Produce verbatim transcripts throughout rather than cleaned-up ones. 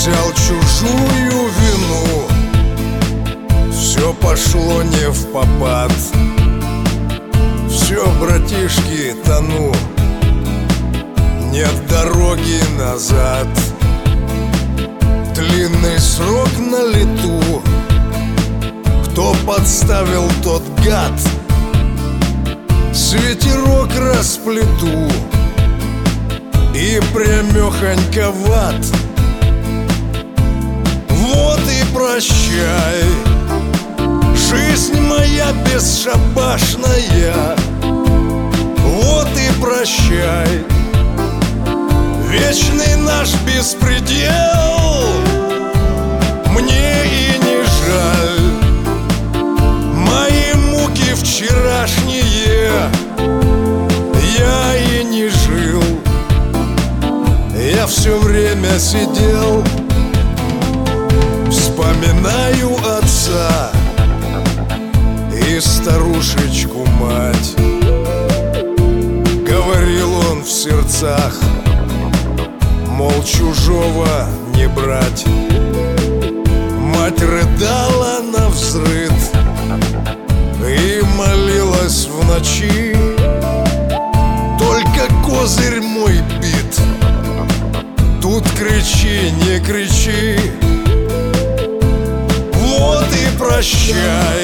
взял чужую вину, все пошло не впопад. Все, братишки, тону, нет дороги назад. Длинный срок на лету, кто подставил, тот гад. С ветерок расплету и прямехонько в ад. Вот и прощай, жизнь моя бесшабашная. Вот и прощай, вечный наш беспредел. Мне и не жаль мои муки вчерашние. Я и не жил, я все время сидел. Вспоминаю отца и старушечку мать. Говорил он в сердцах, мол, чужого не брать. Мать рыдала навзрыд и молилась в ночи. Только козырь мой бит, тут кричи, не кричи. Вот и прощай,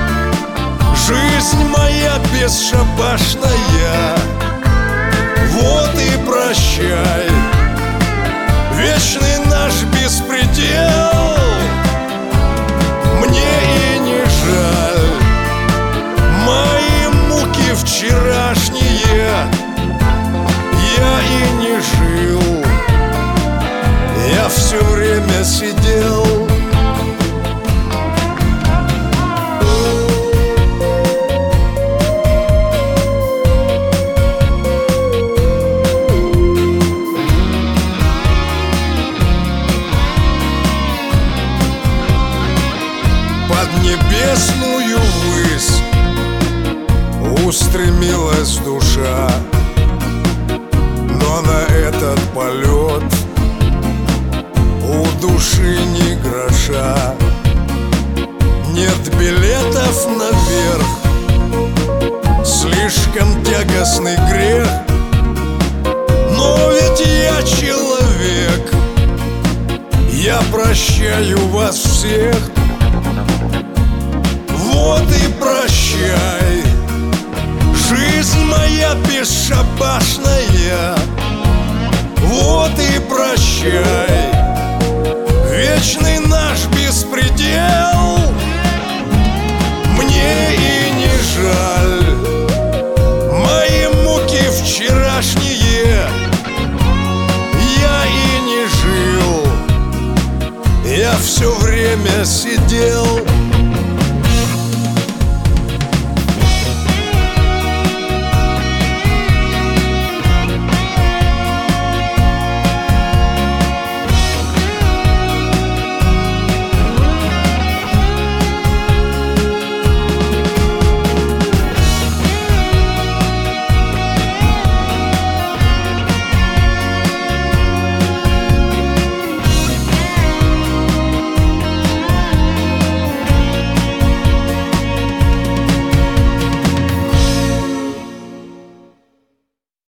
жизнь моя бесшабашная. Вот и прощай, вечный наш беспредел. Мне и не жаль мои муки вчерашние. Я и не жил, я все время сидел. Под небесную высь устремилась душа, но на этот полет у души ни гроша. Нет билетов наверх, слишком тягостный грех. Но ведь я человек, я прощаю вас всех. Вот и прощай, жизнь моя бесшабашная. Вот и прощай, вечный наш беспредел. Мне и не жаль мои муки вчерашние. Я и не жил, я все время сидел.